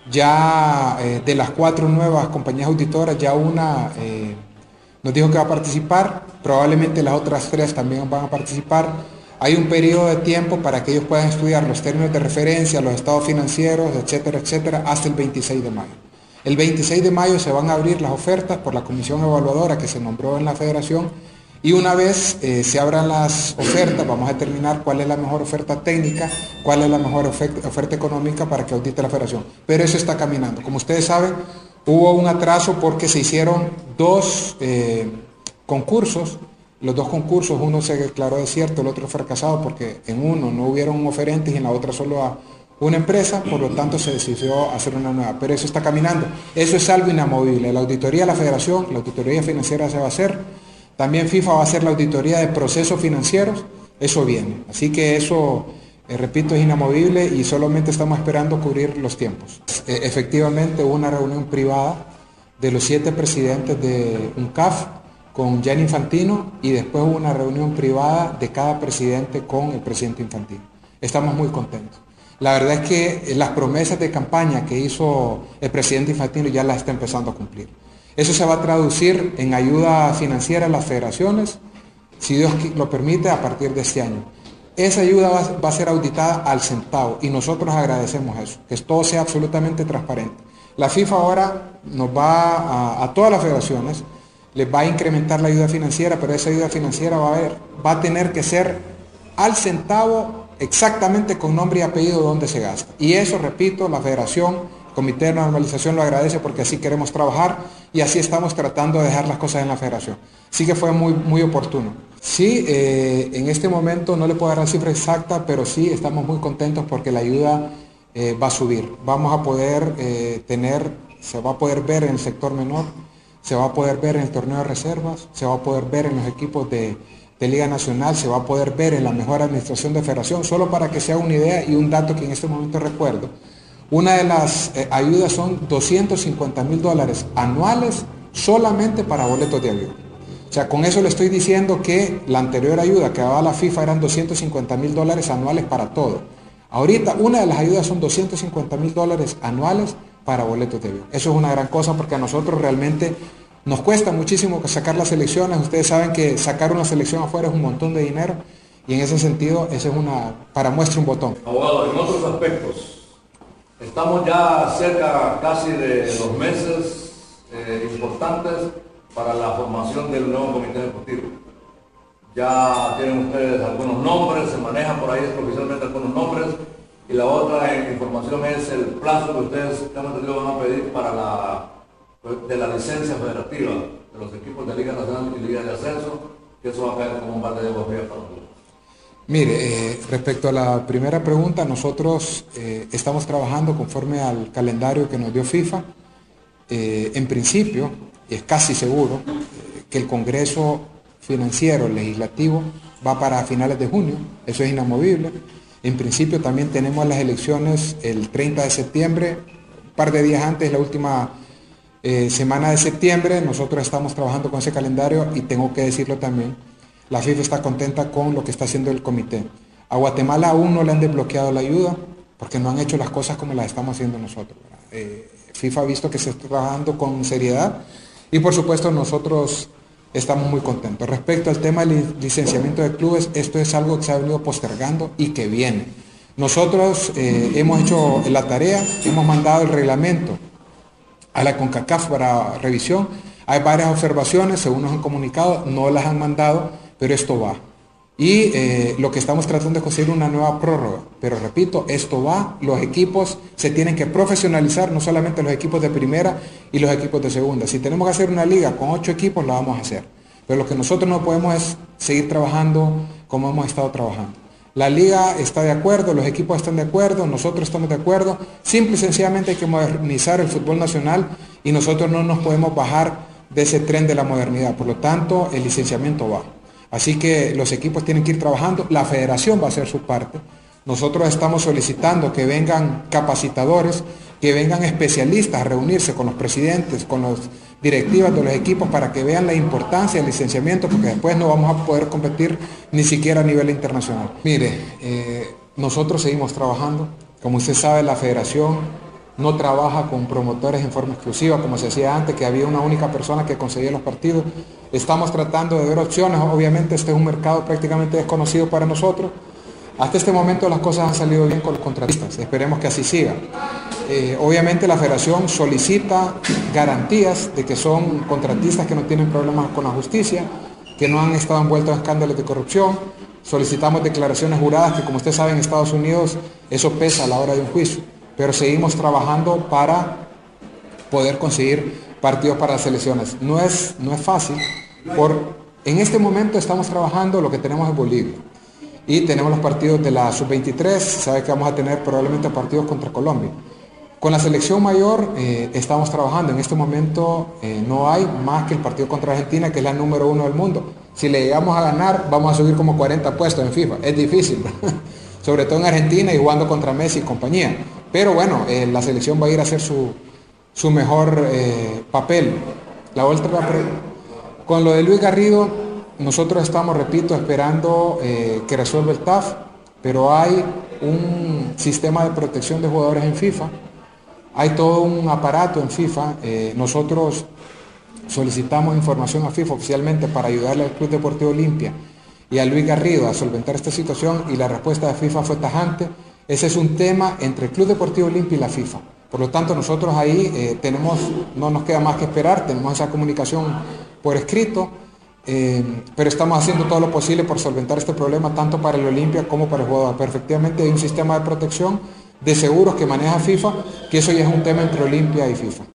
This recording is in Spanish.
Ya de las 4 nuevas compañías auditoras, ya una nos dijo que va a participar, probablemente las otras 3 también van a participar. Hay un periodo de tiempo para que ellos puedan estudiar los términos de referencia, los estados financieros, etcétera, etcétera, hasta el 26 de mayo. El 26 de mayo se van a abrir las ofertas por la comisión evaluadora que se nombró en la federación, y una vez se abran las ofertas, vamos a determinar cuál es la mejor oferta técnica, cuál es la mejor oferta económica para que audite la federación. Pero eso está caminando. Como ustedes saben, hubo un atraso porque se hicieron 2 concursos. Los 2 concursos, uno se declaró desierto, el otro fracasado, porque en uno no hubieron oferentes y en la otra solo a una empresa, por lo tanto se decidió hacer una nueva. Pero eso está caminando. Eso es algo inamovible. La auditoría de la federación, la auditoría financiera se va a hacer. También FIFA va a hacer la auditoría de procesos financieros, eso viene. Así que eso, repito, es inamovible y solamente estamos esperando cubrir los tiempos. Efectivamente hubo una reunión privada de los 7 presidentes de UNCAF con Gianni Infantino, y después hubo una reunión privada de cada presidente con el presidente Infantino. Estamos muy contentos. La verdad es que las promesas de campaña que hizo el presidente Infantino ya las está empezando a cumplir. Eso se va a traducir en ayuda financiera a las federaciones, si Dios lo permite, a partir de este año. Esa ayuda va a ser auditada al centavo y nosotros agradecemos eso, que todo sea absolutamente transparente. La FIFA ahora nos va a todas las federaciones, les va a incrementar la ayuda financiera, pero esa ayuda financiera va a tener que ser al centavo, exactamente con nombre y apellido donde se gasta. Y eso, repito, la federación, Comité de Normalización lo agradece, porque así queremos trabajar y así estamos tratando de dejar las cosas en la federación. Sí que fue muy oportuno. Sí, en este momento no le puedo dar la cifra exacta, pero sí estamos muy contentos porque la ayuda va a subir. Vamos a poder se va a poder ver en el sector menor, se va a poder ver en el torneo de reservas, se va a poder ver en los equipos de Liga Nacional, se va a poder ver en la mejor administración de federación. Solo para que sea una idea y un dato que en este momento recuerdo, una de las ayudas son $250,000 anuales solamente para boletos de avión. O sea, con eso le estoy diciendo que la anterior ayuda que daba la FIFA eran $250,000 anuales para todo. Ahorita una de las ayudas son $250,000 anuales para boletos de avión. Eso es una gran cosa, porque a nosotros realmente nos cuesta muchísimo sacar las selecciones. Ustedes saben que sacar una selección afuera es un montón de dinero, y en ese sentido, esa es para muestra un botón. Abogado, en otros aspectos, estamos ya cerca casi de los meses importantes para la formación del nuevo comité deportivo. Ya tienen ustedes algunos nombres, se manejan por ahí oficialmente algunos nombres, y la otra información es el plazo que ustedes, tengo entendido, van a pedir para de la licencia federativa de los equipos de Liga Nacional y Liga de Ascenso, que eso va a caer como un balde de agua fría para nosotros. Mire, respecto a la primera pregunta, nosotros estamos trabajando conforme al calendario que nos dio FIFA. En principio, es casi seguro que el Congreso Financiero Legislativo va para finales de junio, eso es inamovible. En principio también tenemos las elecciones el 30 de septiembre, un par de días antes, la última semana de septiembre. Nosotros estamos trabajando con ese calendario, y tengo que decirlo también, la FIFA está contenta con lo que está haciendo el comité. A Guatemala aún no le han desbloqueado la ayuda porque no han hecho las cosas como las estamos haciendo nosotros. FIFA ha visto que se está trabajando con seriedad, y por supuesto nosotros estamos muy contentos. Respecto al tema del licenciamiento de clubes, esto es algo que se ha venido postergando y que viene. Nosotros hemos hecho la tarea, hemos mandado el reglamento a la CONCACAF para revisión. Hay varias observaciones, según nos han comunicado, no las han mandado, pero esto va. Y lo que estamos tratando es conseguir una nueva prórroga. Pero repito, esto va, los equipos se tienen que profesionalizar, no solamente los equipos de primera y los equipos de segunda. Si tenemos que hacer una liga con 8 equipos, la vamos a hacer. Pero lo que nosotros no podemos es seguir trabajando como hemos estado trabajando. La liga está de acuerdo, los equipos están de acuerdo, nosotros estamos de acuerdo. Simple y sencillamente hay que modernizar el fútbol nacional, y nosotros no nos podemos bajar de ese tren de la modernidad. Por lo tanto, el licenciamiento va. Así que los equipos tienen que ir trabajando, la federación va a hacer su parte. Nosotros estamos solicitando que vengan capacitadores, que vengan especialistas a reunirse con los presidentes, con las directivas de los equipos, para que vean la importancia del licenciamiento, porque después no vamos a poder competir ni siquiera a nivel internacional. Mire, nosotros seguimos trabajando. Como usted sabe, la federación no trabaja con promotores en forma exclusiva como se hacía antes, que había una única persona que conseguía los partidos. Estamos tratando de ver opciones. Obviamente este es un mercado prácticamente desconocido para nosotros. Hasta este momento las cosas han salido bien con los contratistas, esperemos que así siga. Obviamente la federación solicita garantías de que son contratistas que no tienen problemas con la justicia, que no han estado envueltos en escándalos de corrupción. Solicitamos declaraciones juradas, que como usted sabe en Estados Unidos eso pesa a la hora de un juicio, pero seguimos trabajando para poder conseguir partidos para las elecciones. No es fácil, en este momento estamos trabajando, lo que tenemos es Bolivia. Y tenemos los partidos de la sub-23, sabe que vamos a tener probablemente partidos contra Colombia. Con la selección mayor estamos trabajando, en este momento no hay más que el partido contra Argentina, que es la número 1 del mundo. Si le llegamos a ganar, vamos a subir como 40 puestos en FIFA, es difícil, sobre todo en Argentina y jugando contra Messi y compañía. Pero bueno, la selección va a ir a hacer su mejor papel. Con lo de Luis Garrido, nosotros estamos, repito, esperando que resuelva el TAF, pero hay un sistema de protección de jugadores en FIFA, hay todo un aparato en FIFA. Nosotros solicitamos información a FIFA oficialmente para ayudarle al Club Deportivo Olimpia y a Luis Garrido a solventar esta situación, y la respuesta de FIFA fue tajante. Ese es un tema entre el Club Deportivo Olimpia y la FIFA. Por lo tanto, nosotros ahí no nos queda más que esperar, tenemos esa comunicación por escrito. Pero estamos haciendo todo lo posible por solventar este problema tanto para el Olimpia como para el jugador. Pero efectivamente hay un sistema de protección de seguros que maneja FIFA, que eso ya es un tema entre Olimpia y FIFA.